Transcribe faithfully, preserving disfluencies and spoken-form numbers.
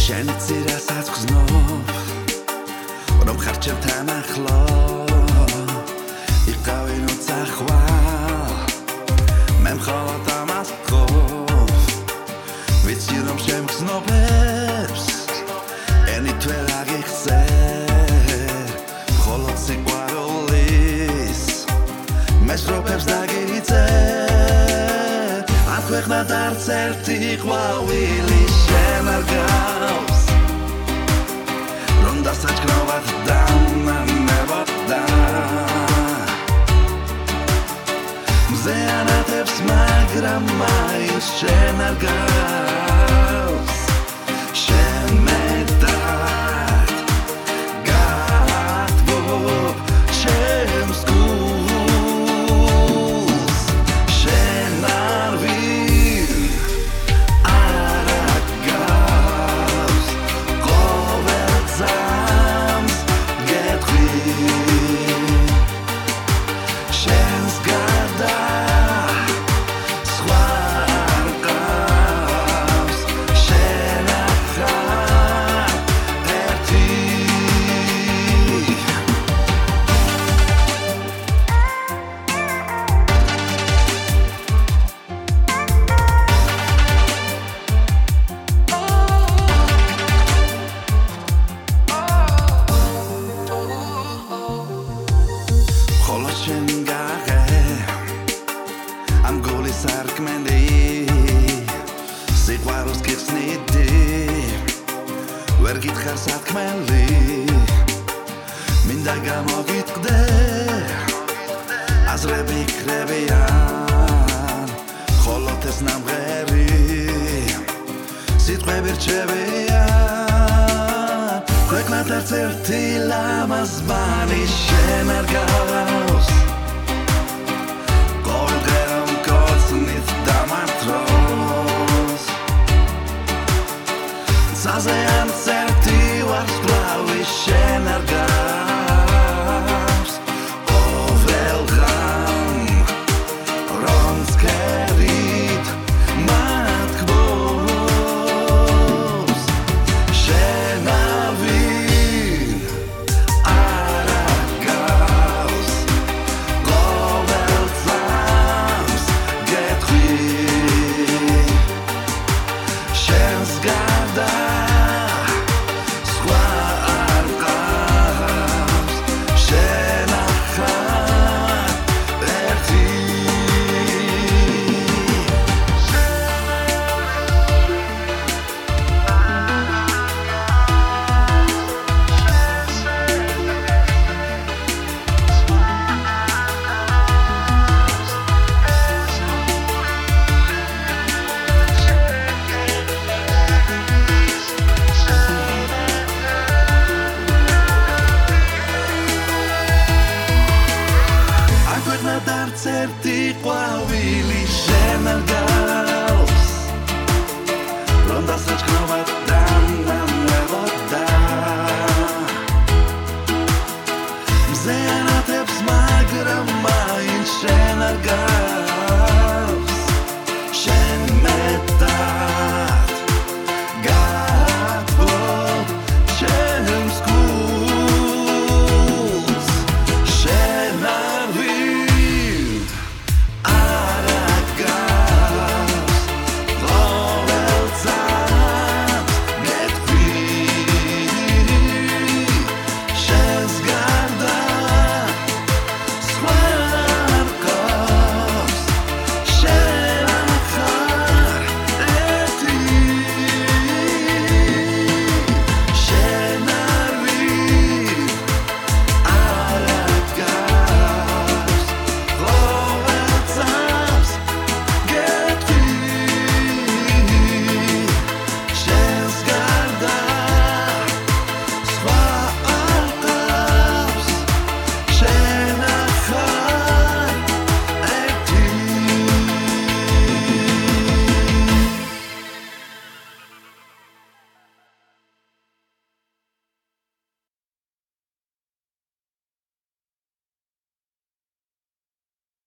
შენიცი რასაც გზნობ რომ ხარჩევ თან ახლა იყავი ნუცახვა მე მხოლოდ ამას გქობ ვიცი რომ შემგზნობებს ენით ვერ აგიხსენ მხოლოდ სიყვარულის მესროფებს დაგიწერ არ ქვეყნად არც ერთი ყვავილი შენ არ გავს რომ დასაჩქრავად დამნებოდა მზეანათებს მაგრამ მაინც შენ არ გავს შენ მეტად გათბობ ჩემს გულს შენ არ ვინ არა გავს ყოველ ძამს გეტყვი შენს გარდა სხვა არ გავს შენ ახარ ერთი ხოლო შენ გაღე ამ გულის სარკმელი სიყვარულს გიხსნიდი ვერ გითხარ სათქმელი მინდა გამოგიტყდე აზრები კრებიან ხოლოდ ეს ნამღერი სიტყვები რჩებიან ქვეყნად არც ერთი ლამაზმანი შენ არ გავს ყოველ დღე რომ გოცნით დამართროს ცაზე არც ერთი ვარსკვლავი შენ არ გავს